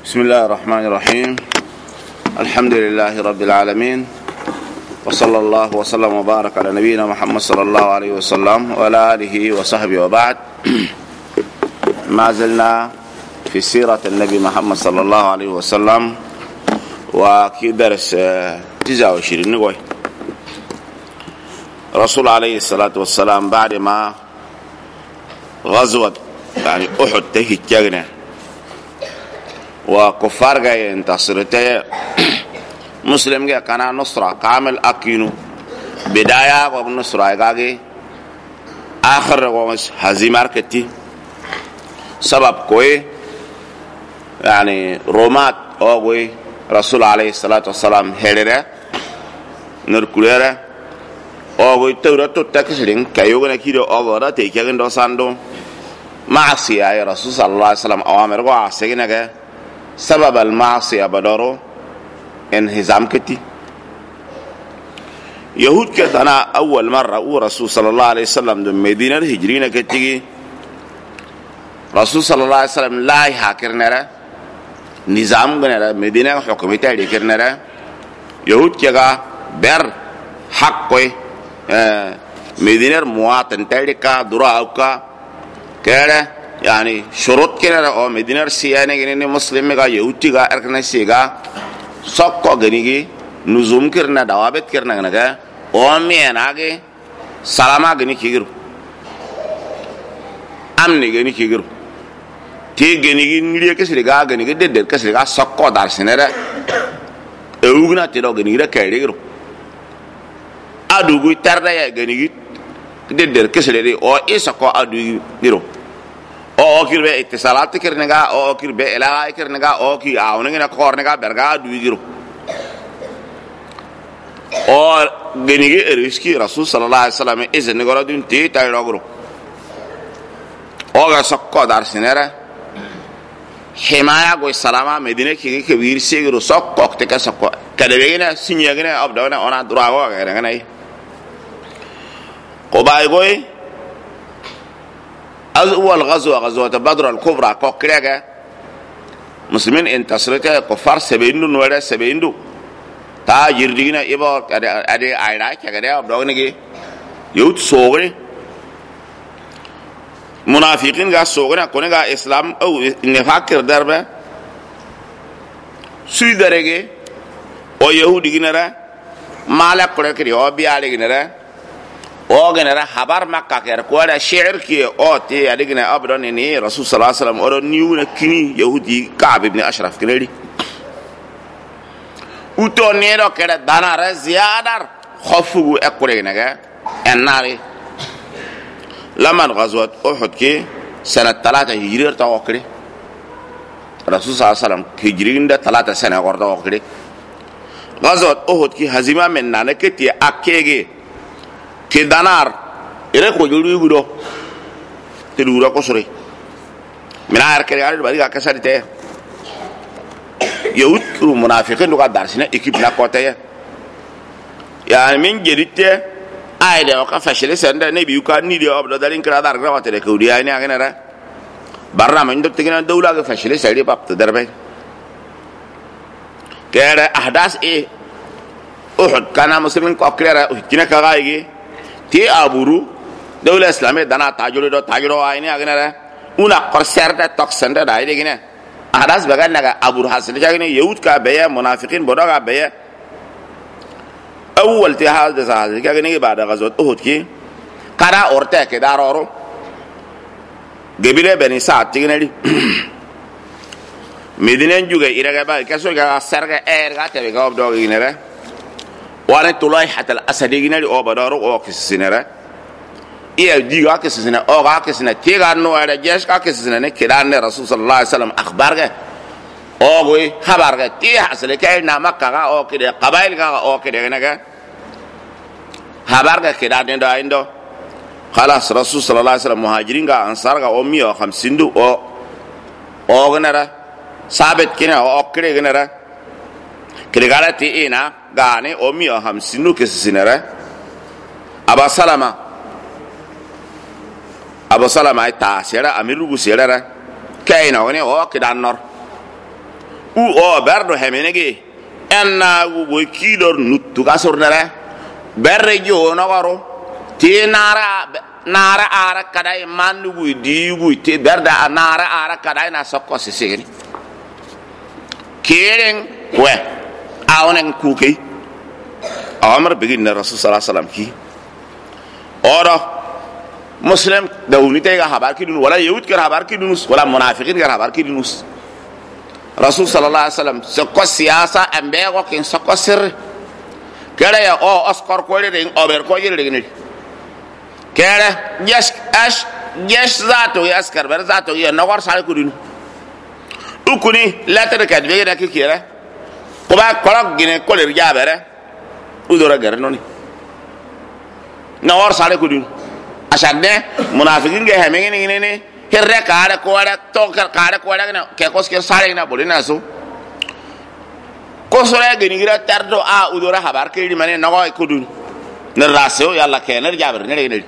بسم الله الرحمن الرحيم. الحمد لله رب العالمين، وصلى الله وسلم وبارك على نبينا محمد صلى الله عليه وسلم وعلى آله وصحبه وبعد. ما زلنا في سيرة النبي محمد صلى الله عليه وسلم، وكي درس 29 نقول رسول عليه الصلاة والسلام بعد ما غزوة يعني أحد تهجرنا وكفار جاي انتصرته مسلم جاي كان نصرة كامل أكينو بداية ونصرة جاي آخر ومس هزيمة كتي سبب كوي يعني رومات أوغوي رسول عليه الصلاة والسلام هيرة نركولة أوغوي توراتو تكسرين كيوغنا كيدو أوغورا تيكيغن دوساندو معصية يا رسول صلى الله عليه وسلم أوامر وعسينا جاي سبب المعصية بدارو انهزام كتي يهود كتنا أول مرة ورسول صلى الله عليه وسلم دم مدينة الهجرين كتي رسول صلى الله عليه وسلم لا يحكرنا نظام غنرا مدينة حكومتها لكرنا يهود كجا بر حقه مدينة مواطن تلك درا أوكا كذا يعني شروط كنا أو مدينة سيانة كنا مسلم كا يهودي كا أركنا سيجا سكوا غنيجي نزوم كرنا دوابت كرنا كنا أمي أناجي سلاما غني كيرو أمني غني كيرو تي غنيجي نيجي كسرقة غنيجي دير كسرقة سكوا دارسينه أوغنا تيرو غنيجي كيرو أدوغي تردا يا غنيجي دير كسرقة أو إيه سكوا أدوغي كيرو او kirbe ittisalat kirnega o kirbe ila kirnega o ki awnega kornega berga duigiro o genigi riski rasul sallallahu alaihi wasallam izni gorodun ti tayrogro o ga sokko dar sinera himaya go salama medine ki kebir sigiro sokko te ka sokko kadegena sinyagena abdona ona durago ga ngana ko bay goy أول غزوة بدر الكبرى كوكريجا مسلمين انتصرته كفار سبعين نورة سبعين دو تا يردينا إبا أدي عيراك كذا أبدأونيجي يود صوري منافقين جا صورنا كونجا إسلام أو نفاكر دربه سويدرجي أو يهودي جنرا مالك كره كري أو بيالي جنرا او گنرا خبر مکه کر کوړه شعر کې او ته اډګنه ابدون نه رسول صلی الله علیه وسلم اور نیو کینی يهودي کعب ابن اشرف کړي او تو نه رو کړه دانا ر زیادر خوفو اکړه نه اناري لمن غزوه احد کې سنه 3 هجری ته وکړي رسول صلی الله علیه وسلم هجری د 3 سنه ورته وکړي غزوه احد کې هزیمه من نه کتی اکهږي ke danar ere ko jori gudo te dura ko sore mina ar kere ar bari ka sarite yahud ku munafiqin ka darsina ekip na kota ya yani min gerite ay de ka fashile senda ne biu ka ni de obdo dalin kra dar gra wate ko dia ni agena ra barra man do tigina dawla ka fashile sari pap te darbe kere ahdas e uhud kana muslimin ko akrera kina ka gaigi تي أبورو دولة إسلامية دنا تاجرو عيني أغنى ونا قرصر ده تقصن ده دايد أغنى أحداث بعدين نجا أبور حاصل جاكني يهود كابية منافقين بودا كابية أول تهاد ده سهاد كأغنى بعد غزوة أحد كي كارا أورته كدار أورو قبيلة بني سعد تيجي نادي مدينة جوجا إيرجع بقى كسر كا سرقة إيرجع تبي كاب دوغ إغنى وانا تلاي حتى الاسد يجينا او بدارو او كسينرا اي ديغا كسينا او غا كسينا تيغا نو على جيش كا كسينا نكدان رسول صلى الله عليه وسلم اخبارك او غي خبرك تي حصل كاينا مكه او كده قبائل او كده نغا خبرك كده دين دايندو خلاص رسول صلى الله عليه وسلم مهاجرين غا انصار غا او 150 دو او غنرا ثابت كنا او كده غنرا كده قالت اينا غاني او 150 كسينرا ابا سلامة اي تاسيرا اميرو سيرا كاينا وني او كده نور u o berdo hemenege enna gu go kidor nuttu gasor nare berre jo no waro ti nara ara kadai mandu gu di gu ti berda nara ara kadai na sokko sisiri keren we awnen kuke amr bigin na rasul sallallahu alaihi wasallam ki ora muslim dawni te ga habar ki dun wala yahud ka habar ki dun wala munafiqin ka habar ki dun rasul sallallahu alaihi wasallam sokko siyasa ambe ko kin sokko sir kere ya o oskor ko le ring ober ko yele ring ni kere yes zato yaskar ber zato ya nawar sal ko dun ukuni letter ka be da ki kere ko ba ko gine ko le jabere udora gar noni nawar sal ko dun asande munafiqin ge hemen ni herre kaare ko wala to kaare ko wala na ke ko sker sare na bolina so ko sore gani gira tardo a udora habar ke di mane nago ko dun ne raso yalla ke ne jabar ne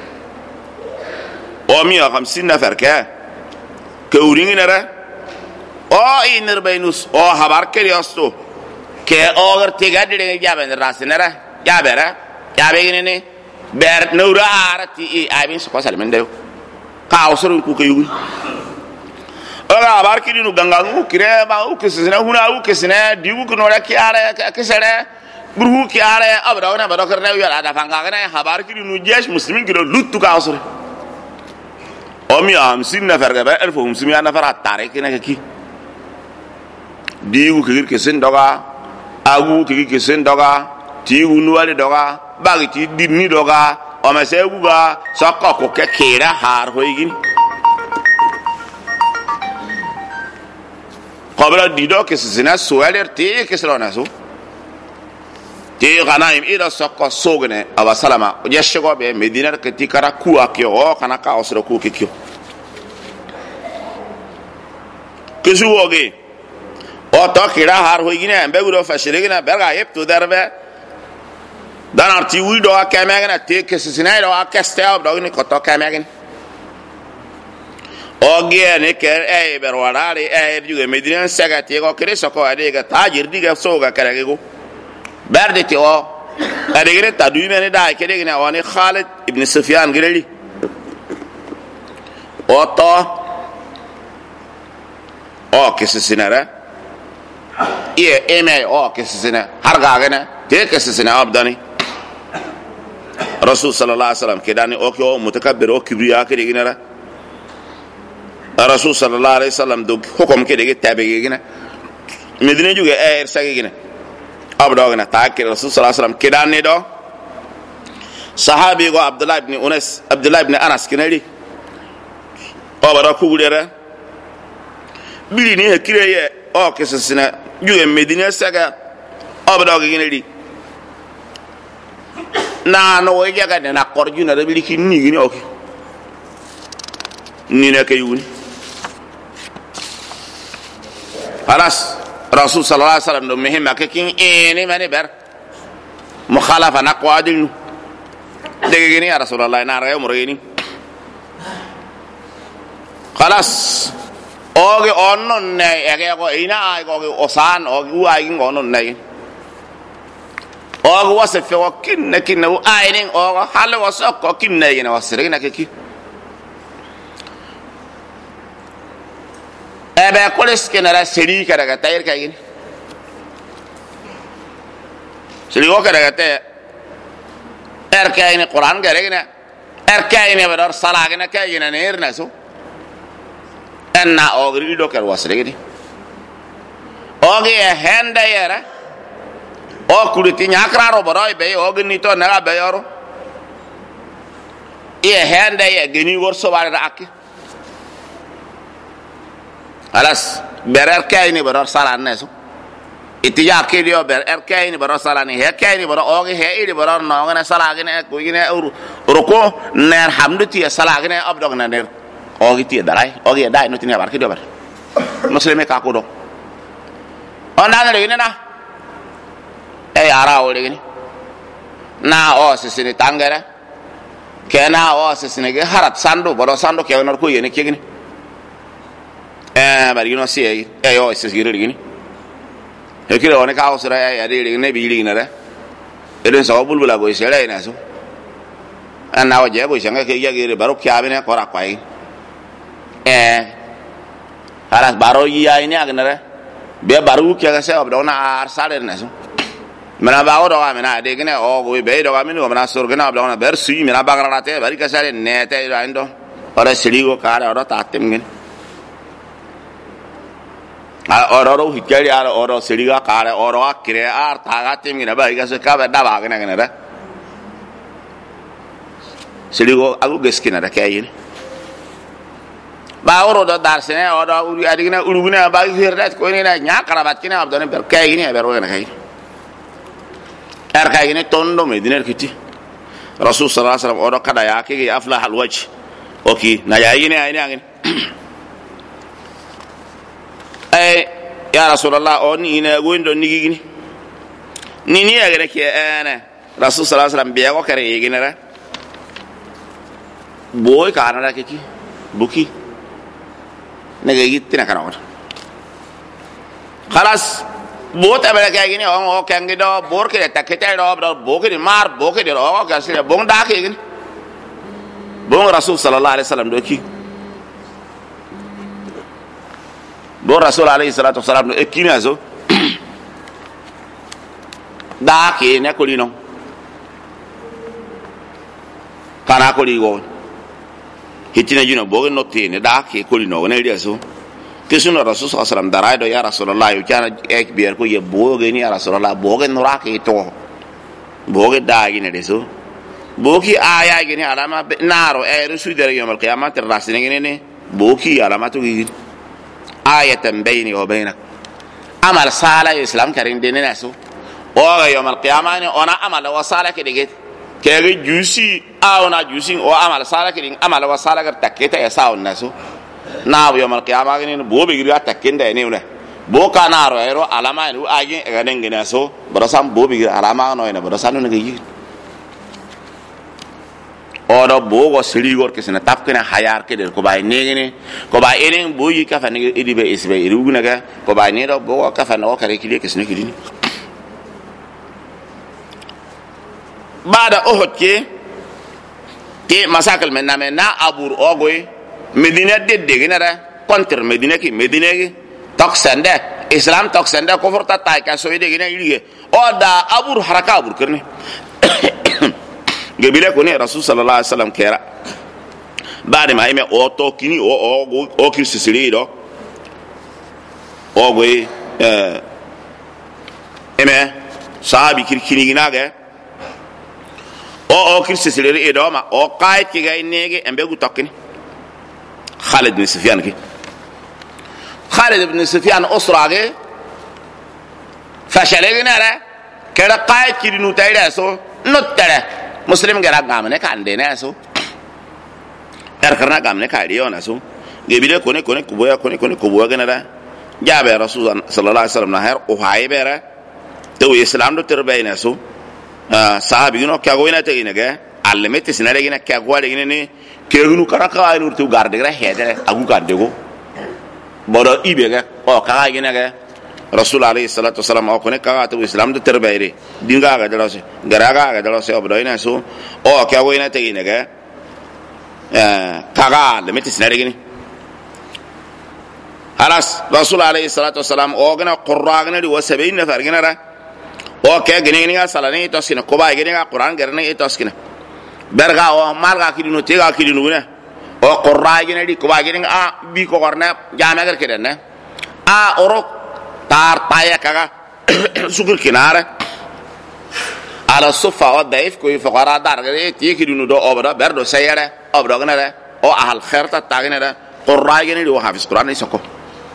o mi 50 nafar ke uringi nara o inir bainus o habar ke yosto ke ogar tiga de jabar ne ras nara jabera jabe ne ber nura arati i abin so sal men de ka osoro ku ke yugi ala abar ki dinu gangalu kire ba u kesina huna u kesina digu ko nora ki ara kesere burhu ki ara abra ona ba dokar na yala da fanga kana habar ki dinu jesh muslimin ki lutu ka osoro o mi am sinna farga ba alfu muslimi ana fara tare ki na ki digu ki kesen doga agu ki kesen doga tigu nuwale doga bagi ti dinni doga o ma segu ga sakka ko ke kera har hoygin qabla dido ke sina sualer te ke srona so te ganaim ida sakka sogne aba salama o yeshego be medina ke tikara ku akyo o kana ka osro ku ke kyo ke suwoge o to kera har hoygin ambe guro fashiregina berga yep to darbe dan arti wi do akemegen te kesina do akestel do ni ko to kemegen ogie ne ke e berwarare e juge medina sagati ko kreso ko adega tajir diga soga karage go berde ti o adega ta du mene da ke dega ne woni Khalid ibn Sufyan gireli o to o kesina ra ie eme o kesina har gagana te kesina abdani rasul sallallahu alaihi wasallam kedani o ko mutakabbir o kibriya ke diginara rasul sallallahu alaihi wasallam do hukum ke digi tabe gina medina juga sagi gina abdo gina ta ke rasul sallallahu alaihi wasallam kedani do sahabi go abdullah ibn anas kinali o bara ku gudera bili ni hakire ye o ke sina juga medina saga abdo gina li na no we jaga de na korju na rabili ki ni gini oki ni na kay wuni alas rasul sallallahu alaihi wasallam do mehima ke kin ene mane ber mukhalafa na qawadil de gini ya rasulullah na rayo mureni khalas oge onnon ne ege ko ina ay ko osan oge u ay ngonon ne o wasa fe o kinna o aynin o hal wasa ko kinna yina wasire na keki ebe koles kenara seri karaga tayir kagin seri o karaga te erkayni qur'an garagina erkayni badar salagina kayina nerna so enna o gri do kar wasire gidi o ge henda yara o kuliti nyakraro boroy be o gni to na be yoro e hende ye gni worso bare akki alas berer kayni boro salan neso itiya ke dio ber kayni boro salani he kayni boro o ge he iri boro no ngana salagine ko gine ruko ner hamduti salagine abdog na ner o gi ti dalai o gi dai no tin barki do ber muslime ka ko do ona na gine na e ara o legini na o sisini tangere kena o sisini ge harat sando bodo sando ke onor ko yene kegini bari no si e o sisiri legini he kire woni ka usra ya de ne bi ri na re eden so bulbula go sere na so ana o je go shanga ke ya gere baro kya bene kora kwai haras baro yi ya ini agna re be baru kya ga se obdona ar sare na so mena ba o do ga mena de gene o go be do ga mena mena sur gena obdona ber su mena ba gara te bari ka sare ne te ando ora siri go kare ora ta tem gene ora ro hikari ora siri ga kare ora akire ar ta ga tem gene ba ga se ka ba da ba gene re siri go agu geskina da kayin ba oro do dar sene ora uri adigina uruguna ba hirdat ko ni na nya karabat kina abdone ber kayin e ber wona kayin er kayin tondo mediner kiti rasul sallallahu alaihi wasallam ora kada ya ke aflah alwajh oki na yayine ayine angin ya rasulullah on ina gondo nigini ni agere ke rasul sallallahu alaihi wasallam biya ko kare yigine ra boy kana ke ki buki nege gitina kana wata khalas bo ta bela ka gini o kangi do bor ke takete do bo ke mar bo ke do ka sire bon da ke gini bon rasul sallallahu alaihi wasallam do ki bon rasul alaihi salatu wasallam do ki nazo da ke ne ko lino kana ko ligo hitina jino boge notti ne da ke ko lino ne ri so kesuno rasul sallallahu alaihi wasallam daraido ya rasulullah yu kana ek bier ko ye boge ni ya rasulullah boge nora ke to boge da gine de so boki aya gine alama naro e rusu dere yawm alqiyamah terrasine gine ne boki alama to gine ayatan bayni wa baynak amal sala islam karin de ne so o yawm alqiyamah ne ona amal wa sala ke de kege jusi awna jusi o amal sala ke amal wa sala gar taketa ya saun naso na yawm alqiyamah gine bo be gira takenda ne ne bo kanaro ero alama ne agi ga dengene so barasam bo be gira alama no ne barasanu ne gi oro bo go siri gor kesena tapkena hayar ke der ko bay negene ko bay enen bo yi ka fa ne idibe isbe iruguna ga ko bay ne do bo ka fa no kare kile kesena kidini bada ohot ke masakal menna abur ogoy medina de gina ra contre medina ki toksende islam toksende ko forta tay ka so de gina yige oda abur haraka abur kerne gebile ko ne rasul sallallahu alaihi wasallam kera bade ma ime o to kini o kisiri do ogoy eme sahabi kirkini ginage o kisiri do ma o qayt ki gay nege embe gu tokkini Khalid bin Sufyan osrage fashale gina ra kera qayt ki nu tayda so nottare muslim gara gamne kande ne so karna gamne kadi yona so gebile kone kuboya gina ra jabe rasul sallallahu alaihi wasallam na her o haybera to islam do terbayna so sahabi gino kago ina te ina ga allemete sinare gina kago wale gina ne kegunu karaka ay nur tu garde gra hedere agu garde go bodo ibe ga o kaga gina ga rasul alayhi salatu wasalam o kone kaga to islam do terbayre dinga ga dalose garaga ga dalose obodo ina so o kago ina te ina ga kaga allemete sinare gina halas rasul alayhi salatu wasalam o gina qurra gina di wasabain nafar gina ra o ke gini ga salani to sina ko ba gini ga quran garne to skina berga o marga kidino tega kidino ne o qurra gini di ko ba gini a bi ko korna jama gar keden ne a oro tar taya kaga sukur kinare ala sufa o daif ko fuqara dar gari ti kidino do obra berdo sayere obra gane o ahal khairta tagine da qurra gini di o hafiz quran ni soko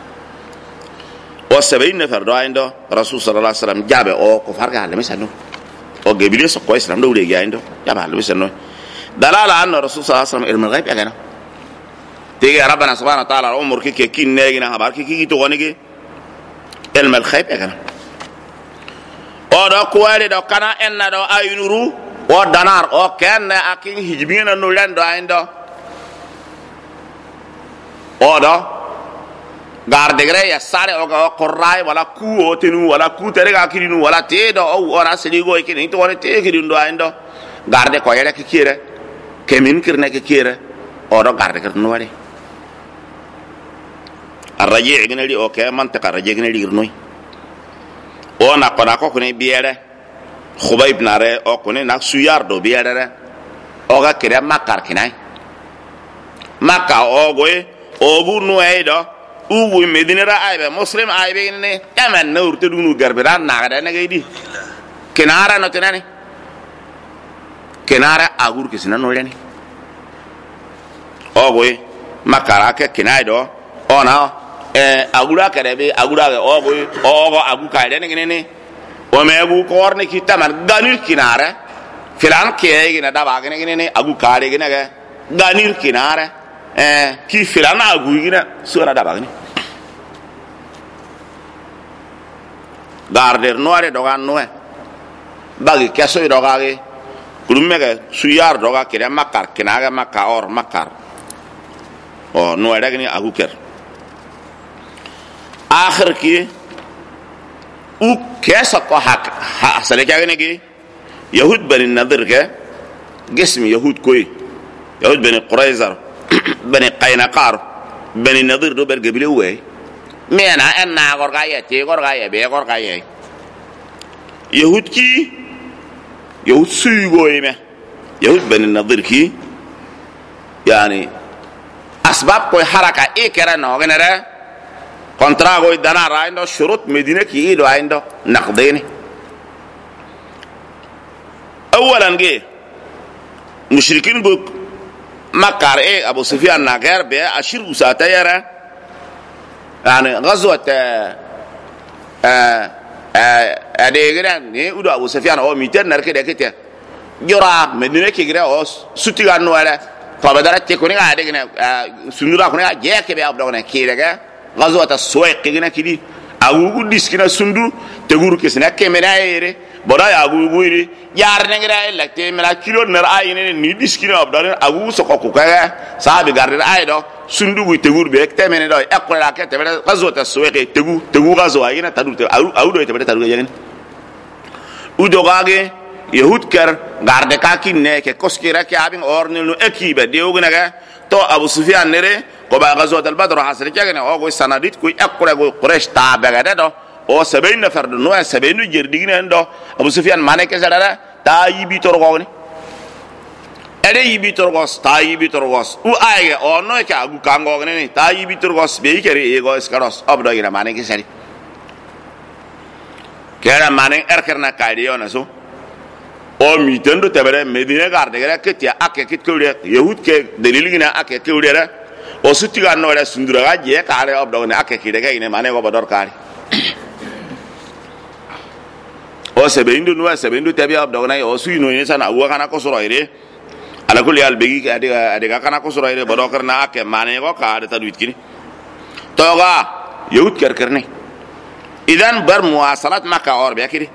o 70 fardo aindo rasul sallallahu alaihi wasallam jabe o ko farga halle misano o gebile so ko islam do wuri aindo jabe halle misano dalala anna rasul sallallahu alaihi wasallam ilmu ghaib agana tege rabbana subhanahu wa ta'ala umur ki kinne gina habar ki to wonige ilmu ghaib agana o do ko wari do kana enna do ayunuru o danar o kenne akin hijbina no lendo aindo o do garde gre ya sare o ga qorray wala ku o tenu wala ku tere ga kirinu wala te do o ora seli go ikini to wala te kirinu ando garde ko yere kire kemin kirne kire o do garde kir no wari arraji ignali o ke mantaqa arraji ignali girnoy o na ko ne biere khubayb nare o ko ne nak suyar do biere o ga kire makar kinai makka o goy o bu no aydo uwu medinera aybe muslim aybe ne taman nur te dunu garberan naga ne gaydi kenara no tenani kenara agur kisina no leni ogoy makara ke kinaido ona agura kerebe agura ogoy ogo agu kaide ne o mebu korne ki taman ganir kinara filan ke gina daba ne agu kare gina ga ganir kinara ki filan agu gina sura daba ne garder noare dogan noe bagi keso dogage kulumege suyar doga kire makar kinaga makar makar o noe dagni aguker akhir ki u kesa ko hak asale kagene gi yahud bani nadir ke gism yahud koy yahud bani qurayza bani qainaqar bani nadir do ber gabile we mena enna gorga ye te gorga ye be gorga ye yahud ki yahud sugo yeme yahud bani nadir ki yani asbab koy haraka ikera no genere kontra goy dana raindo shurut medina ki ido aindo naqdini awalan ge mushrikin bu makar abu sufyan nagar be ashir usata yara يعني غزوة أديكنا نيودو أبو سفيان أو ميتين نركي كده جرا مدينة كده أو سوتيغان نوالا فبدرت تكوني أديكنا سندورا كوني جاك كده أبدونا كده غزوة السويق كده كده أقول ديسكنا سندو تقول كسنا كمنا يري بڑا أقول بويري يار نعرا لكتي ملا كيلو نرأي ني ديسكنا أبدونا أقول سكوكو كده صاحب غارد أيدو sundu wi tegur be ekte mene do ekko la kete be gazo ta suweke tegu gazo ayina tadu au do tebe tadu yegen udo gage yahud ker garde ka kinne ke koskira ke abin ornelu ekibe de ugnega to abu sufyan nere ko ba gazo dal badr hasri kagene o go sanadit ku ekko go quraish ta be gade do o 70 nafar do no 70 jerdigine do abu sufyan mane ke sadara ta yibi tor gogni ere yibi torgos ta yibi torgos u aye ono ke agu kango ne ta yibi torgos be kere ego skaros obdo gira mane ke sari kera mane erkerna kayde ona so o mi tendo tebere medine garde gara ketia ake kitkure yahud ke delil gina ake kiure o sutti ga no re sundura ga je kare obdo ne ake kide ga ine mane go bodor kare o sebe indu tebi obdo na o suino ne sana wa kana ko soro ire ala kulli al begi adiga kana ko sura ire bodo karna ake mane go ka ada tadwit kini toga yahud kerkerne idan bar muwasalat maka or be akiri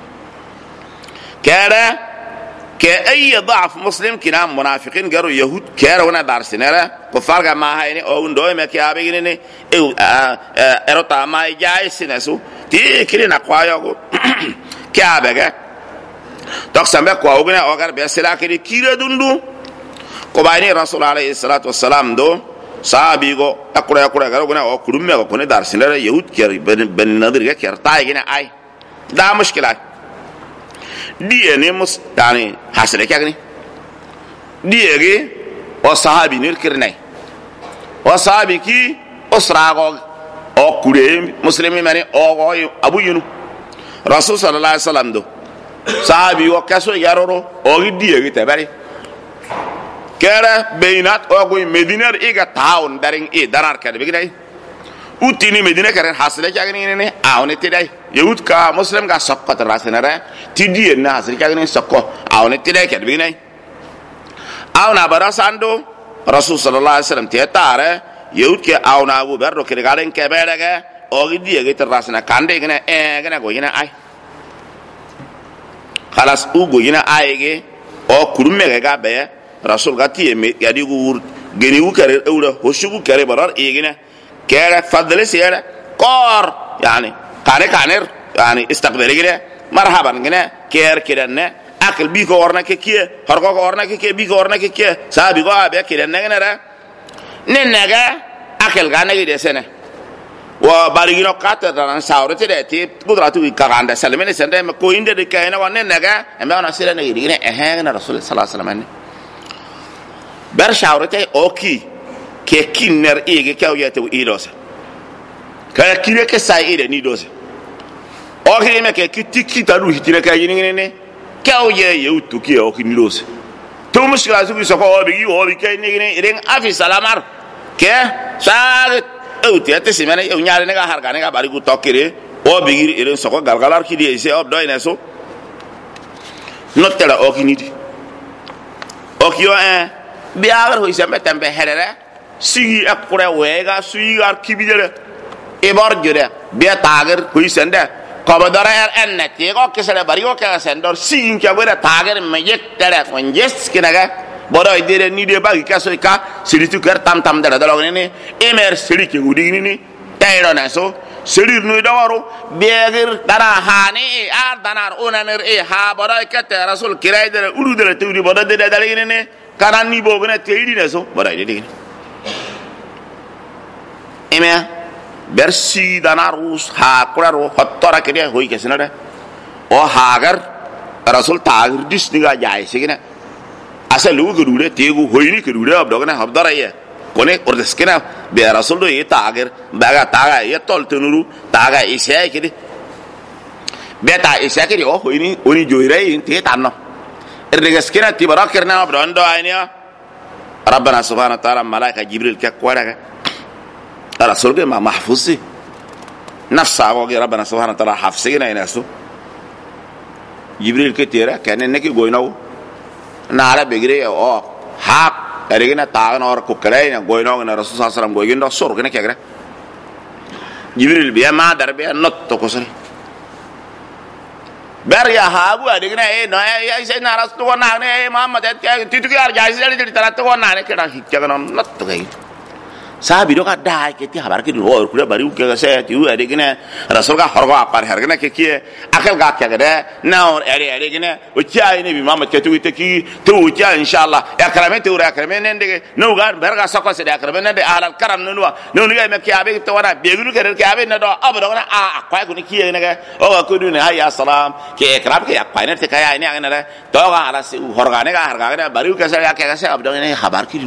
kara ke ay ضعف muslim kina munafiqin garu yahud kara wana darsinara ko farga ma hayni o ndo me ke abegini ne erota ma jay sinasu ti kirina kwayo go ke abega tok sambe ko ogna ogar be sila kiri kire dundu ko bayni rasul alayhi salatu wassalam do sahabi go akura garo gona o kurumme ko ne dar sinara yahud ker ben nadir ga ker taygina ay da mushkila diye ne mus tani hasre kagni diye ge o sahabi nir kirnay o sahabi ki osrago o kure muslimi mani o abu yunu rasul sallallahu alaihi wasallam do sahabi o kaso yaroro o gidiye gite bari kera beinat o go medinar iga taun daring darar kade bigidai utini medina karen hasle kagni ne awne tidai yahud ka muslim ga sakkat rasenara tidiye na hasle kagni sakko awne tidai kade bigidai awna barasando rasul sallallahu alaihi wasallam te tare yahud ke awna abu berdo kire garen ke berege o gidiye gite rasena kande gene gene go gene ay khalas ugo gene ayege o kurumme ga be rasul gati me yadi gur geni u kare eura hoshugu kare barar egina كير فضل سير قار يعني كانر يعني استقبل كده مرحبا كده كير كده أكل بيكو ورنا كيكيه هرقو ورنا كيكيه بيكو ورنا كيكيه سابي قا أبي كده نجنا ننجا أكل كان كده سنة وبارجينو كاتر دان ساورتي ده تي قدراتو كاغاندا سلمني سنده مكوين ده كاينا وننجا أما أنا سيرة نجدي كده أهنا رسول الله صلى الله عليه وسلم بر شاورتي أوكي كينر إيجي كاو يتو إيروس كينر كساي إيده نيدوس أوكي ما كي تارو هتيرة كاي نيني كاو يوتو كي أوكي نيدوس تو مشكلة سوي سكوا أو بيجي كاي نيني إرين أفي سلامار كه ساعة أو تياتي سيمانة أو نياري نيجا هاركا نيجا باريكو توكيري أو بيجي إرين سكوا غالغالار كي دي إيسي أو دوي نسو نوتلا أوكي نيدي أوكي يو بيعمل هو يسمى تنبه هذا سيجي أقرأ ويجا سيجي أركيبيدره إبار جره بيتاجر هو يسنده كابدارا أن نتيجة كسر بريء كسندور سيجي كابدارا تاجر ميت ترى ونجس كناga bodo idere ni de bagi kaso ka siritu ker tam dara dalo ni emer siri ke gudi ni tayro na so sirir nu dawaro beger dara hani danar onaner ha bodo ka te rasul kirai dere ulu dere tuudi bodo de dale ni kanan ni bogna teidi na so bodo ide emer bersi danarus ha kuraro hotora kede hoy kesinada o hagar rasul tagir dis diga jay sigina asal lu gurude tegu hoyni gurude abdogna habdara ye kone ordeskena be rasul do yeta ager baga taga ye tol tunuru taga isya kidi beta isya kidi o hoyni oni joire inte tanno erdeskena tibarakirna abdondo aynia rabbana subhanahu wa ta'ala malaika jibril ka kwaraga rasul ge ma mahfuzi nafsa wa rabbana subhanahu wa ta'ala hafsina inasu jibril ke tera kane ne ki goinaw nara begre o hak erigina tagan or kukkare na goinaw na rasul sallallahu alaihi wasallam goindo sor kene kegre jibril biya ma darbe not to kosal ber ya habu erigina no ya sai na rasul ko na ne muhammad ya titu ki ar jaisi dali tarat ko na ne keda hikka non not to kai sahabi do ka dai ke ti habar ke do or kula bari ke se ti u erigina rasul ka horgo apar hergina ke ki akal ga ke gade na or erigina o chai ne bi muhammad ke tu ki tu cha inshallah ya karame tu ra karame ne ndege no ga berga sako se da karame ne de alal karam no no ya me ke abe to wana be gulu ke abe ne do abu do na akwa ko ni ki ne ga o ko du ne hayya salam ke ekrab ke akwa ne te kaya ne ne to ga ala se horga ne ga harga ne bari ke se ya ke se abu do ne habar ki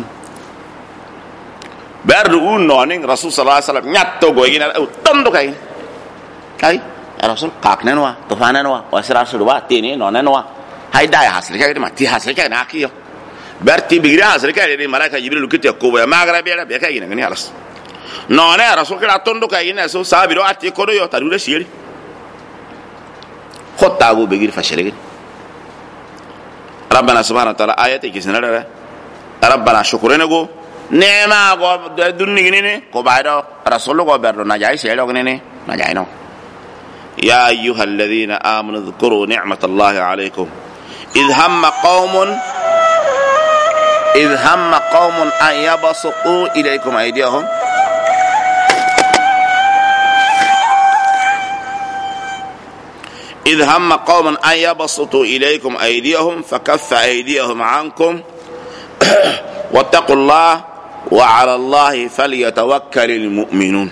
berdu unoning rasul sallallahu alaihi wasallam nyatto goyina tondo kay rasul kaknen wa tofanen wa wasira suwa tini nonen wa hay dai hasle kay ma ti hasle kay na kiyo berti bigira hasle kay ni malaika jibril kite ko ba magara be kay ni alas none rasul kala tondo kay ni so sabiro atti ko do yo tarude siri khotta go bigir fashele rabbana subhanahu wa ta'ala ayati kisnara rabbana shukrena go nema go dunni ni ko baydo rasul go berdo na jay selo ni na jay no ya ayyuhalladhina amanu dhkuru ni'matallahi alaykum idh hamma qaumun an yabsutu ilaykum aydiyahum idh hamma qaumun an yabsutu ilaykum aydiyahum fakaffa aydiyahum ankum wattaqullaha وعلى الله فليتوكل المؤمنون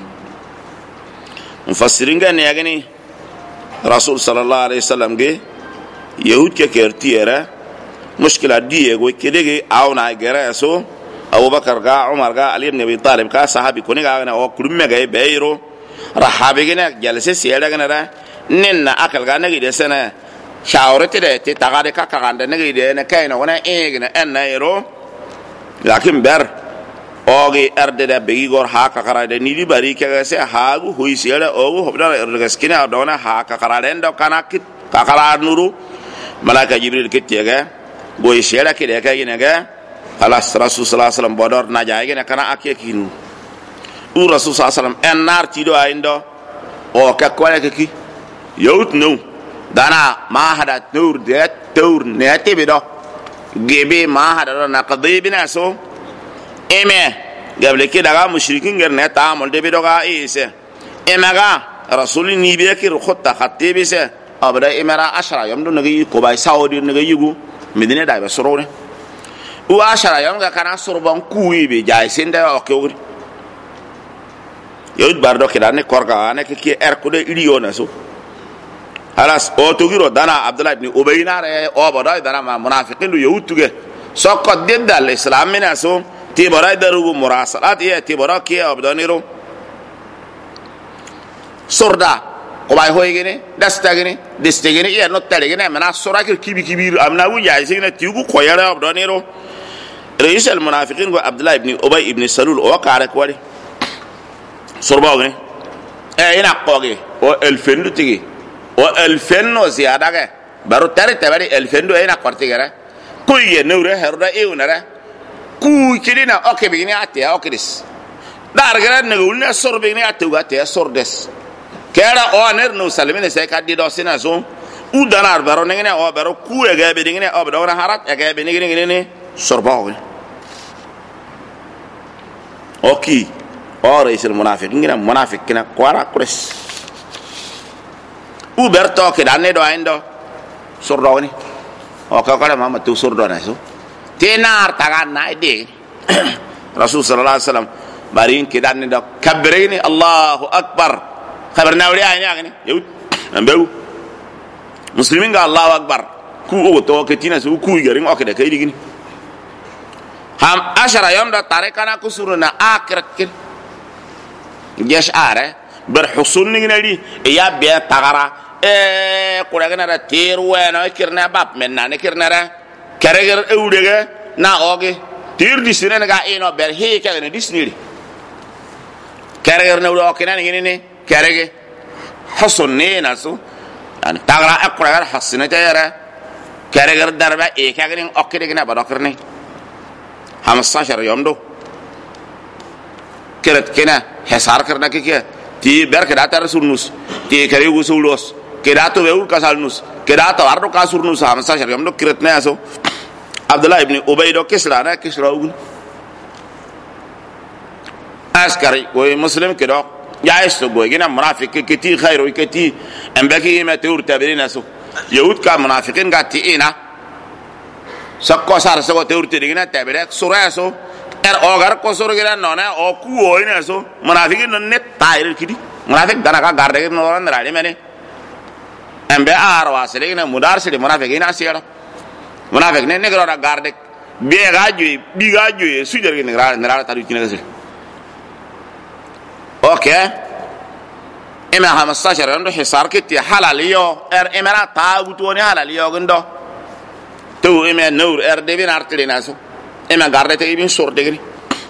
مفسرين قال يعني رسول صلى الله عليه وسلم جه يهود كيرتيرا مشكلة دي يقول كده أو ناجرا سو أبو بكر قا عمر قا علي بن أبي طالب قا صحابي كوني قا أنا أو كل ما جاي بيرو رحابي جنا جلسة سيارة جنا را نن أكل قا نجي دسنا شاورت ده تتغادر كعند نجي ده نكاين ونا إيه جنا أن يرو لكن بر ogi erde da begi gor ha ka karade ni di bari ke se hagu hui siara ogu hobda ergaskina adona ha ka karade ndo kanakit ka kala nuru malaika jibril kitega boy siara ke de ka yinega alas rasul sallallahu alaihi wasallam bodor na jaage ne kana akekinu u rasul sallallahu alaihi wasallam en nar ti do aindo o ka kwale ke ki yawt no dana ma hada nur de tur ne te be do gebe ma hada na qadibina so eme gable ke daga mushrikin gerne ta amol de bidoga ise emaga rasuli ni be ki khutta khatibi se abra imara ashara yom do ngi ko bay saudi ngi yugu medine da be sorone u ashara yom ga kana sorban kuwi be jay senda o kewri yod bardo ke dane korga ane ke ko de iliona so halas o to giro dana abdullah ibn ubayna re o boda dana ma munafiqin du yutuge sokko dedda al-islam mina so ti bara darugo murasalat ya ti bara ki abdaniro sorda ko bay hoygene dastagene destegene ya no talegene mana sorakir kibir amna wu ya signa tiugo ko yara abdaniro رئيس المنافقين هو عبد الله بن ابي بن سلول وقارك ولي سرباغني هنا قوغي او الفندو تيغي او الفنو زياده بارو تاري تباري الفندو هنا قرتيغرا كوي نوره هردا ايونرا كو كيدينا اوكي بيني اتي اوكريس دارغرا نغولنا سوربيني اتوغا تي سوردس كيرا او نر نو سلمين سيكا دي دوسينا زون او دانار بارو نغني او بارو كو اغا بيديني او بدورا حرات اغا بيني سرباغني اوكي او رئيس المنافقين منافق كنا كوارا كريس او برتو كداني دو اندو سردوني او كاكا محمد تو سردوني سو تينار تاغان نايدي رسول صلى الله عليه وسلم بارين كداني دو كبريني الله اكبر خبرنا ولي عيني اغني يود امبو مسلمين قال الله اكبر كو او تو كتينا سو كو يغرين اوكي ده كايدي هم 10 يوم ده طريقنا كسرنا اخر كل جيش اره برحصول نغنالي يا بي تغرا كورغنا ده تير وانا كيرنا باب مننا كيرنا كرغر اودغا نا اوغي تير دي سيرنا غا اينو بر هي كغنا ديسنيري كرغر نودو اوكينا نغني كرغي حصني ناسو يعني تغرا اكورغر حصنا تيرا كرغر دربا اي كغني اوكيدغنا بدوكرني 15 يوم دو كرت كنا حسار کرنا كي تي برك داتا رسولنوس تي كريغو سولوس كداتو ويول كاسالنوس كداتو اردو كاسورنوس 15 يوم دو كرتنا اسو عبد الله ابن ابي دو كسرانا كسراو عسكري ومسلم كدو جايس تو غينا منافق كتي خير كتي امبكي ما تور تبرين اسو يهود كا منافقين غاتينا سكو سار سكو تور تدينا تبرك سوراسو ogar ko soro gira nona o ku oina so munafiki non net tayir kidi munafik dana ka garde no ran rali mene embe ar wasile ina mudar sile munafiki ina siara munafik ne ne gra garde be gaju bi gaju sujer ni gra taru kina gase okay ema 15 ando hisar kiti halaliyo emera taagutu ni halaliyo gndo to ema nur devin artilina so ema garde te ibin sordegri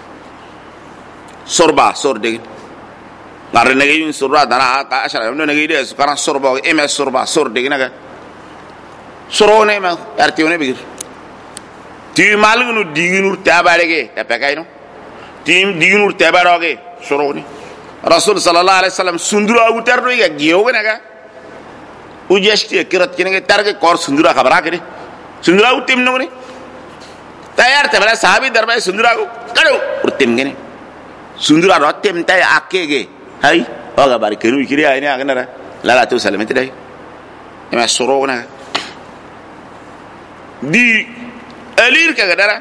sorba sordegri garde ne ibin sorba dana ka ashara no ne ide su kana sorba ema sorba sordegri naga sorone ma artione bigir ti malgunu diginur tabarege ta pekayno tim diginur tabaroge sorone rasul sallallahu alaihi wasallam sundura utardo ya giyoge naga ujesti kirat kinege targe kor sundura khabara kene sundura utim no ne tayar tabara sahabi darba sundura ko kado urtim gene sundura rotem tay akege hay oga bari kenu kiri ayni agnara la to salamete dai ema sorona di elir ka gadara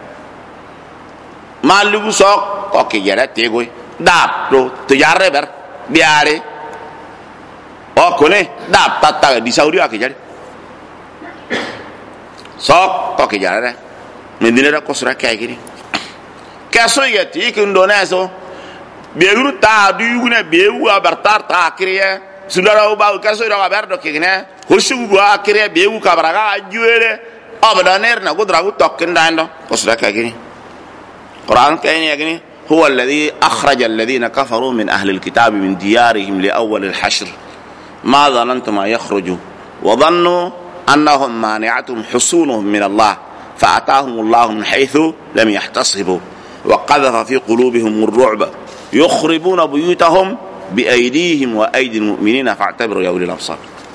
malugu sok ko ke yara tego dap do to yarre ber biare o kone dap tata di saudi akejare sok ko ke yara medina da kosra kaygiri kaso yati kundonaso beuru ta du yuguna bewu abartar ta kriye sundara ba kaso da abardo kigna hoshugu ba kriye bewu kabraga ajuere abdaner na gudra gu tokkindando kosra kaygiri quran kayni yagni huwa alladhi akhraja alladhina kafaru min ahli alkitab min diyarihim li awwal alhashr ma dhanantum yakhruju wa dhannu annahum mani'atuhum husunuhum min Allah فأتاهم الله من حيث لم يحتصبوا وقذف في قلوبهم الرعب يخربون بيوتهم بأيديهم وأيدي المؤمنين فاعتبروا يا أولي الأبصار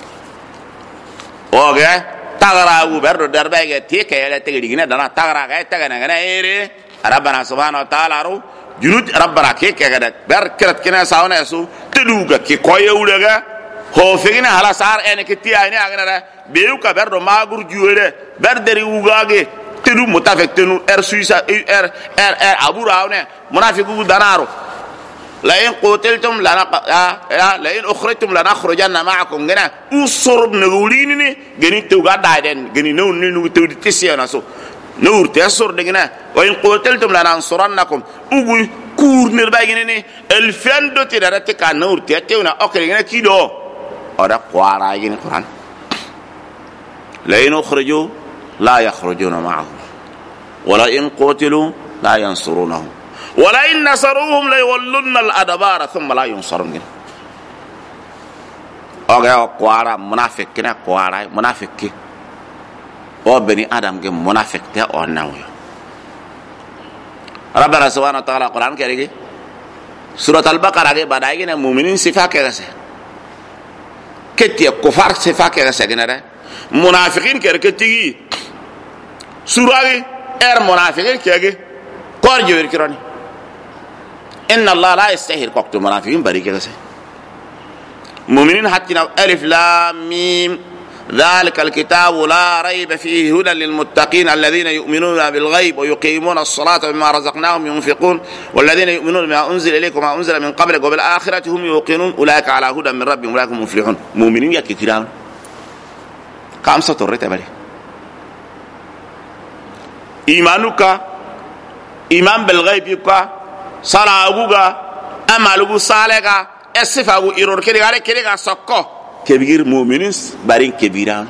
اوغا تغراو برد درباغا تيكا يلا تغريغنا دنا تغراغا تغنا غنا ايري ربنا سبحانه وتعالى رو junud rabbara ke kegada ber krat kena sauna su teduga ke koyewulega ho fegina hala sar ene ke ti ayni agana beyu ka ber do magur juwere ber deri ugage tedu mutafek tenu suisa aburawne munafiqu danaro la in qutiltum la in ukhrijtum la nakhrujanna ma'akum gena usurb nagulini ni geni tuga daden geni no ni nu tewdi tisiyana so nur tesor degena wa in qutiltum la nansurannakum ugu kur nirba geni ni el fendo ti darate ka nur tetewna okre gena kido oda qara geni quran la in ukhriju la yakhrujuna ma'ahum wala in qutilu la yansurunahum wala in nasaruhum la yawallunna al-adbara thumma la yunsarun. Oga qara munafiq kina qara munafiqi o bani adam ge munafiq te onawo rabbana subhanahu wa ta'ala quran kerege surat al-baqarah ge badai ge mu'minin sifa kerase ketti kufar sifa kerase genere munafiqin kerketi suragi munafiqin kege kor jwer kirani inna allah la yastahir qaqtu munafiqin barike gase mu'minin hatina alif lam mim ذلك الكتاب لا ريب فيه هدى للمتقين الذين يؤمنون بالغيب ويقيمون الصلاة ومما رزقناهم ينفقون والذين يؤمنون بما أنزل إليكم وما أنزل من قبلك وبالآخرة هم يوقنون أولئك على هدى من ربهم أولئك هم مفلحون. مؤمنين يا كثيران كم سطرت بالي إيمانك إيمان بالغيب يبقى صلاة أمالك صالحك الصفة إيرور كده سكو كبير مؤمنين بارين كبيران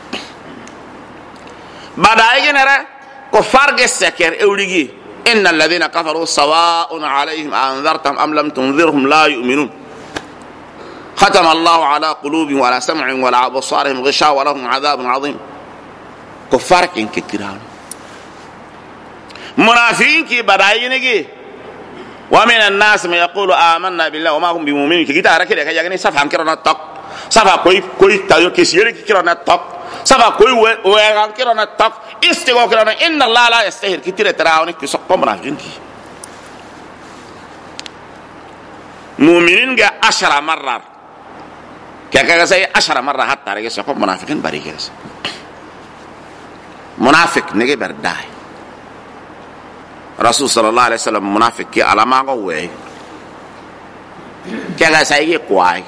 بداية نرى كفار السكر أولي إن الذين كفروا سواء عليهم أنذرتهم أم لم تنذرهم لا يؤمنون ختم الله على قلوبهم وعلى سمعهم وعلى أبصارهم غشاوة ولهم عذاب عظيم. كفار كبيران منافقين كي بداية نجي ومن الناس ما يقول آمنا بالله وما هم بمؤمنين كي تارك كده كي صفحة كرنا تق صفحة كوي تايو كسيرك كرنا تق صفحة كوي ويران كرنا تق استوى كرنا إن الله لا يستهر كتير تراوني كسقط منافقين كي مؤمنين جاء 10 مرة كذا زي 10 مرة حتى رجع سقط منافقين بريكس منافق نجي برداي رسول صلى الله عليه وسلم منافق كي على ما قوي كذا سيجي قواي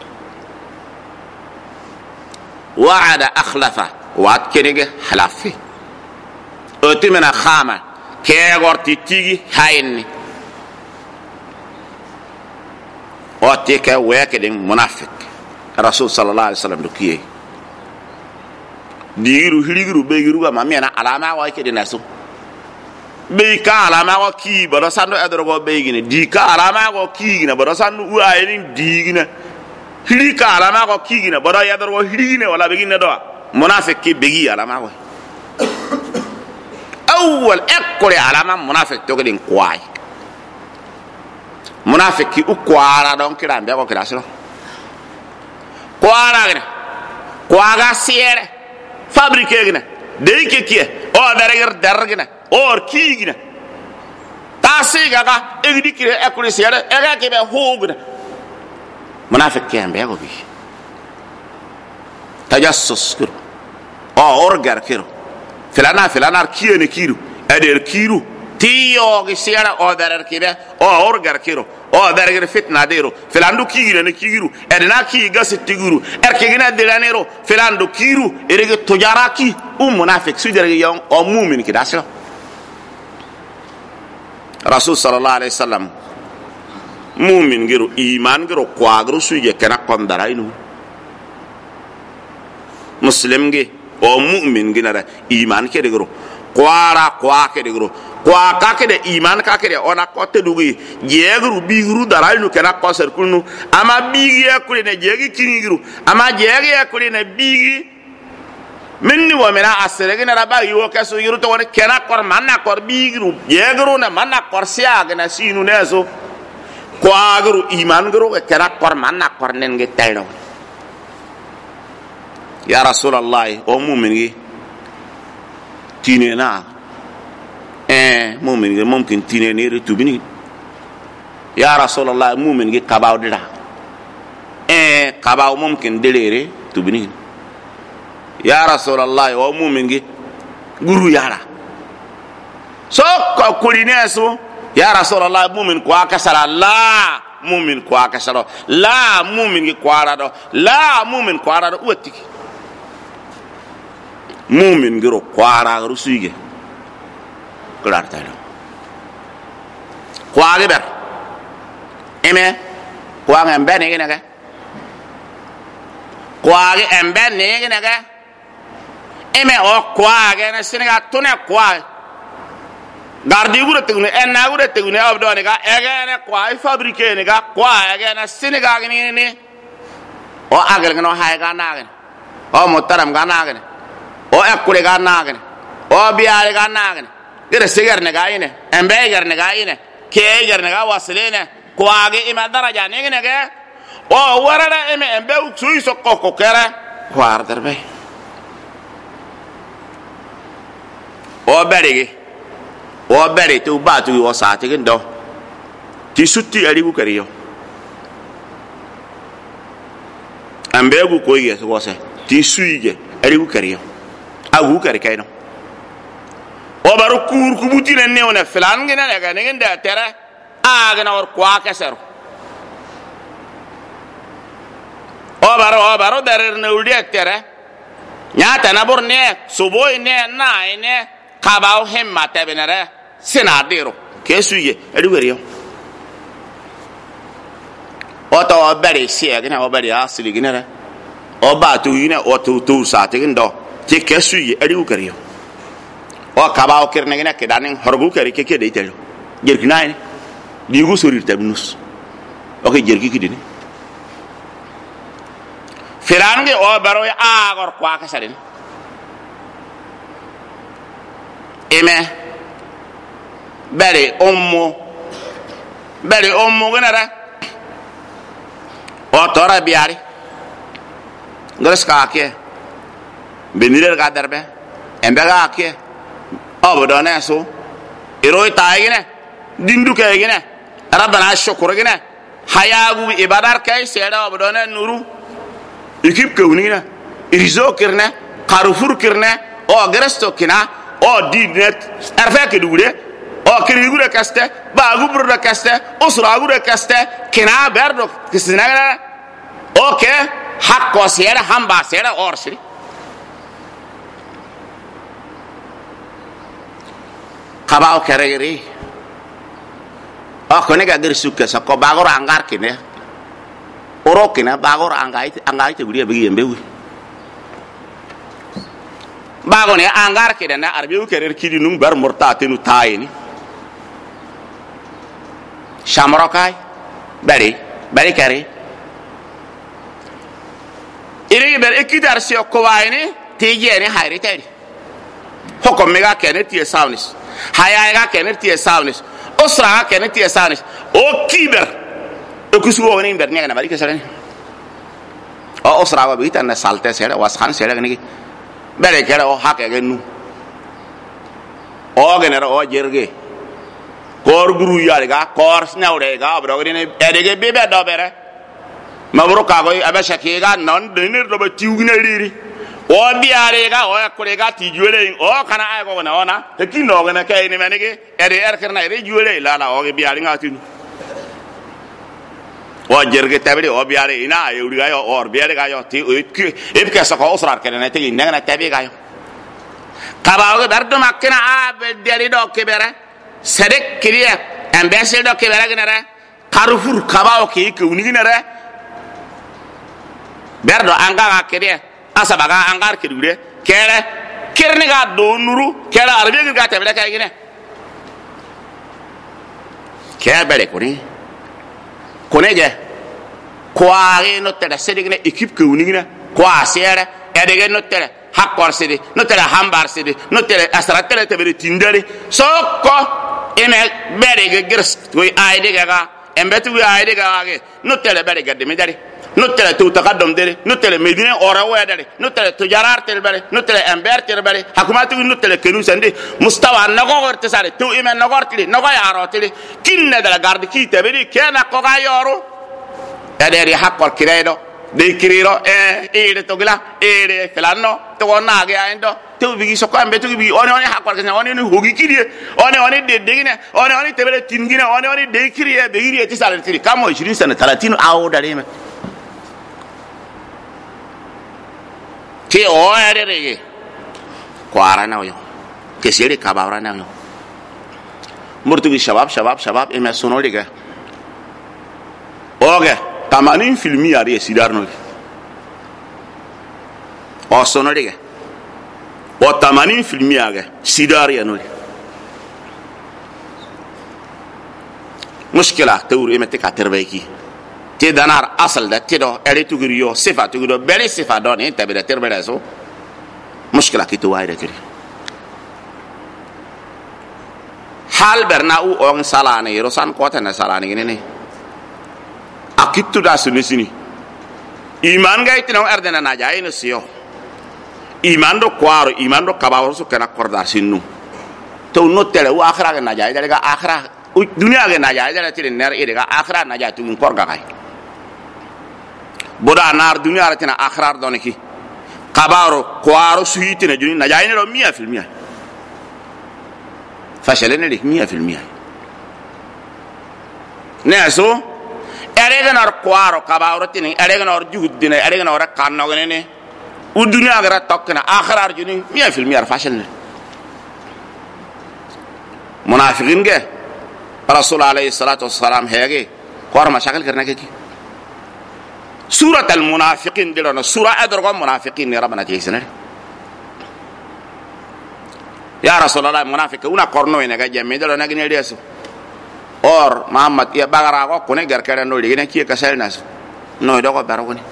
وعد أخلفه وعد كنيجي حلفه أتمنى خامة كي غورتي تيجي هايني واتيك ويكدين منافق رسول صلى الله عليه وسلم دكيه ديرو هليغرو بيغرو ما مينا على ما واي كدين ناسو بيكا على ما وكي برسانو ادرغو بيغين ديكا على ما وكيغنا برسانو وايين ديغنا هليكا على ما وكيغنا برا يدرغو هليغنا ولا بيغين دوا منافق كي بيغي على ما واي اول اقري على ما منافق توغدين كواي منافق كي اكوارا دون كيران بيغو كراسو كوارا غنا كواغا سيره فابريكيغنا ديكي كي او درغنا or kigina tasi gaga egdi kire ekuri sere ega ke be hogna munafik kem be gobi tajassus kiro orgar kiro filana kiyene kiru eder kiru tiyo gi sere o darer kibe orgar kiro o darer fitna dero filandu kigina ne kiru edna ki gasetiguru erkegina delanero filandu kiru erege tojaraki munafik sujere yon o mu'min kidasho رسول صلى الله عليه وسلم مؤمن غير ايمان غير قواغرو سوجي كنا قوم دراينو مسلم غي او مؤمن غير ايمان كدغرو قوارا قوا كدغرو قوا كاكده ايمان كاكده انا قوت دوغي جيغرو بيغرو دراينو كنا قوسر كنو اما بيغي اكولي نجيغي كينغرو اما جيغي اكولي نبيغي مني ومنا أسرعنا ربا يوكسو يروتو ون كنا كور منا كور بيغرو يغرو نا منا كور سياغ نا سينو نسو كواغرو إيمان غرو كنا كور منا كور ننجي تاينو يا رسول الله أو مؤمني تينينا مؤمني ممكن تينيني رتوبني ya rasulullah mu'min gi kabaw dira kabaw mumkin delere tubini ya rasulullah wa mu'min gi guru yara so ko kulinesu ya rasulullah mu'min ko akasara la mu'min ko akasara la mu'min gi kwara do la mu'min kwara do wotiki mu'min gi ro kwara rusuige klarta do kwage ber eme kwage embe ne gene kwage embe ne gene eme o kwage na singa tune kwage gardi gure tegune enna gure tegune abdo ne ga egene kwage fabrique ne ga kwage na singa ni o agel no hay ga nagen o motaram ga nagen o ekure ga nagen o biare ga nagen gere sigar ne ga ine embe gar ne ga ine ke gar ne ga waslene kwage ima daraja ne ne ga o warara eme embe suyi sokko ko kere kwar derbe o bere to batu o saati gindo ti sutti ali ku kariyo ambe gu ko ye so se ti suige ali ku kariyo agu kari kayno o baru kur ku butine ne ona filan ngena daga ne ngenda tere aga na or kwa kasero o baro darer ne udi tere nyata na borne suboy ne naine kabaw hemma tabenere senadero kesuye ediweriyo oto obere sie gina obere asili gina obatu yina otu saate gindo ti kesuye ediweriyo o kabaw kirne gina kedanin horgu keri keke de telo jerkinaine digu sorir tabnus o ke jerki kidini firange o baro ya agor kwa kasarin eme bere ummu gana o tora biari ngres ka ke benire ga darbe embe ga ke o bodone so iroi taigine dindu ke gine rabbana shukuru gine hayagu ibadar kai seda o bodone nuru ekip ke unina irizo kirne carrefour kirne o gresto kina o dinet arfa ke dure o kirigure kaste ba guburde kaste usra gure kaste kina berdo kisina o ke hakko sera hamba sera orsi kabao kereri o kone ga gersuke sako bagor angar kine oro kina bagor angai te gure begi yembe wi bagone angar kide na arbiu kerer kidi num bar murta tenu tayini shamrokai bari kare iri ber ekidar si okwaini tejeni hayri tedi hokom mega kene tie saunis haya ga kene tie saunis osra ga kene tie saunis o kiber okusu woni ber nyanga bari kesare o osra ga bitan na salte sere wasan sere gni bere kere o hake genu o genera o jerge kor guru yare ga kor snawre ga brogri ne edege bebe do bere mabro ka go abasha ke ga non denir do ba tiugina riri o biare ga o akure ga ti juele o kana ay go na ona te kino ga na kay ni menege ede erkerna re juele la o ge biare ngati o jerge tabiri o biare ina e uri ga yo or biare ga yo ti e ke sa ko osrar kene ne te ina na tabi ga yo kaba o berdo makina a be deri do ke bere sedek kiriya ambassador ke bere gna carrefour kaba o ke uni gna re berdo anga ga kiriya asaba ga angar kirure kere kirni ga do nuru kere arbe ga tabira kay gna ke bere kone je kwaare no tere sedigna équipe ke unigna kwa sere edege no tere hakkor sedi no tere hambar sedi no tere asra tere tebere tindari sokko ene bere ge girs toy ayde ga embetu wi ayde ga ge no tere bere ge demi dari نتلا تو تقدم ديري نتلا مدينة أوروة ديري نتلا تجارات تربري نتلا أمبير تربري حكومات نتلا كنوس عندي مستوى نغور تساري تو إيمان نغور تلي نغور يارو تلي كن ندلا قارد كي تبري كنا قطع يارو أدري حق الكريدو دي كريرو إيه تقولا إيه فلانو تقولنا أجي عندو تو بيجي سكان بيتو بيجي أوني حق الكريدو أوني هوجي كريه أوني ديجنا أوني تبري تينجنا أوني دي كريه بيجي تساري تلي كم 20 سنة 30 أو داريم كي أوه ريجي كوارنا ويا كسيري كبارنا ويا مرتبي شباب إما سونوليجا أوه 80% ari sidarno o sonoriga o 80% aga sidar ya no mushkila tawur imete ka terbeki te danar asal da te do ere tuguriyo sifa tugudo bere sifa don inte be terbere so mushkila ki to wayre kiri hal berna u on salane rosan kota na salane ne akitu da sunisini iman ga itino erdena na jaay no siyo iman do kwaro iman do kabawro su kana korda sinu to no tele wa akhira ga na jaay daga akhira dunya ga na jaay daga tire ner ide ga akhira na jaay tugin korga kay boda nar dunya ra tina akhira do ne ki kabawro kwaro su yitine juni na jaay ne do 100% fashalene dik 100% ne so erega nar kwaro kabawrotini erega nar juhuddina erega nar kannogene u dunya gara tokkna akhirar juni 100% fashalne munafiqin ge rasul alayhi salatu wassalam hege qor mashakil karna ke ki surat al munafiqin dilona sura adrgo munafiqin ni rabbana tisana ya rasulullah munafiq una korno ene ga jemme dilona gine reso or Muhammad ya bagara ko kone garkara no ligene ki ka salnas no do ko baro ni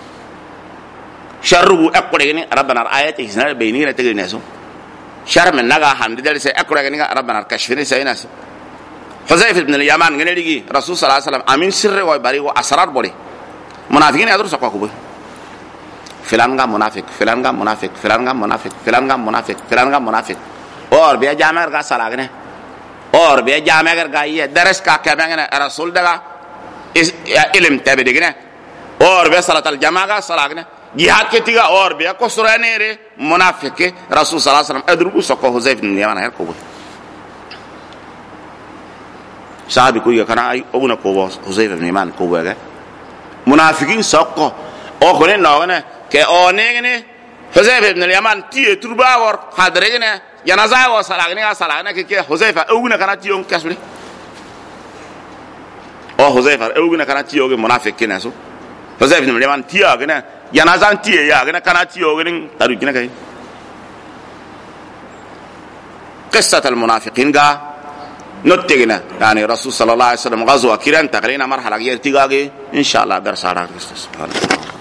sharru akure ni rabbana ayati hisna bayni na tegri naso shar men naga hande dal se akure ni rabbana kashfini saynas Huzayf ibn al-Yaman ngene ligi rasul sallallahu alaihi wasallam amin sirre wa bari wa asrar boli munafiqin adru sakwa ko filan ga munafiq filan ga munafiq filan ga munafiq filan ga munafiq filan ga munafiq or be jamer ga salagne or be jamegar ga ye daras ka kabangana rasul daga ilm tabe digna or be salatal jamaga salagna jihad ke tiga or be ko suranere munafiqe rasul sallallahu alaihi wasallam adrubu sako Huzayf ibn Yaman her ko sahabi ko yakana ay oguna ko Huzayf ibn Yaman ko wega munafiqin sako o ko ne no ke o ne Huzayf ibn Yaman tie turba wor hadregna janaza wa salagna ke Huzaifa oguna kana tiyon kasuri o Huzaifa oguna kana tiyo ge munafiq kina so Huzaifa ibn Yaman tiya gena janaza tiye ya gena kana tiyo gen taru kina kai qissat al munafiqin ga nottegina yani rasul sallallahu alaihi wasallam ghazwa kiran taqrina marhala ge tigage inshallah ber sara subhanallahi